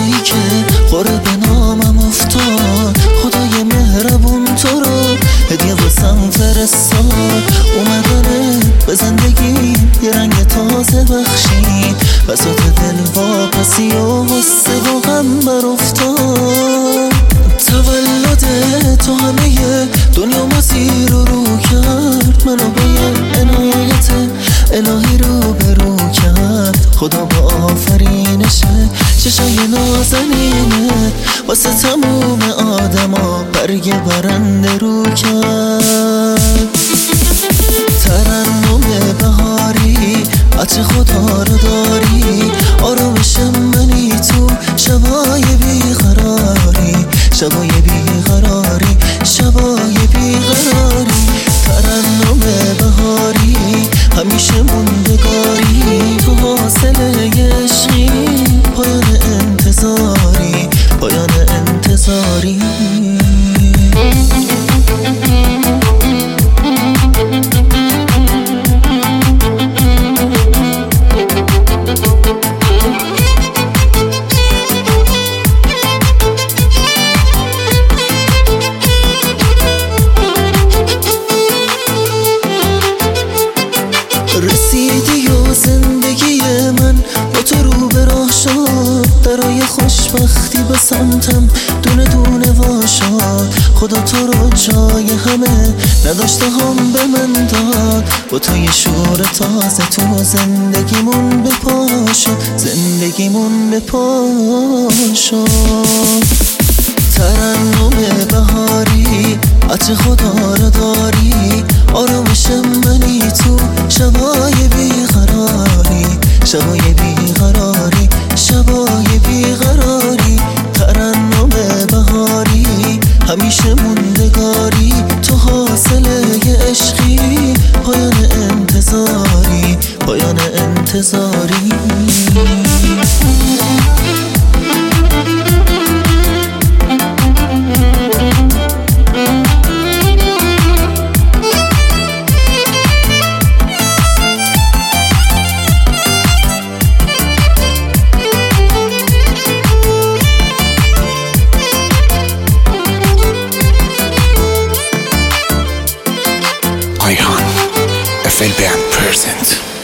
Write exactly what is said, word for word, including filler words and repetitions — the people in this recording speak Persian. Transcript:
روزایی که قرب نامم افتاد خدای مهربون تو رو هدیه واسم فرستاد. اومدنه به زندگی یه رنگ تازه بخشید، بساط دل واپسی و غصه و غم بر افتاد. تولد تو همه دنیا ما زیر و رو کرد، منو با یه عنایت الهی رو برو کرد. خدا با آفرینشه چشای نازنینه واسه تموم آدما برگ برنده رو کرد. ترنم بهاری عطر خدا رو داری، آرامش منی تو شبای بیقراری، شبای بیقراری، شبای بیقراری. ترنم بهاری همیشه موندگاری، تو حاصل عشقی پایان انتظاری، پایان انتظاری. رسیدی و زندگی من با تو رو به راه شد، درای خوشبختی به سمتم دونه دونه وا شد. خدا تو رو جای همه نداشته هم به من داد، با تو یه شور تازه تو زندگیمون به پا شد، زندگیمون به پا شد. ترنم بهاری عطر خدا رو داری، آرامش منی تو شبای بیقراری، شبای بیقراری، شبای بیقراری. ترنم بهاری همیشه موندگاری، تو حاصل عشقی پایان انتظاری، پایان انتظاری. Ayhan, F L B M present.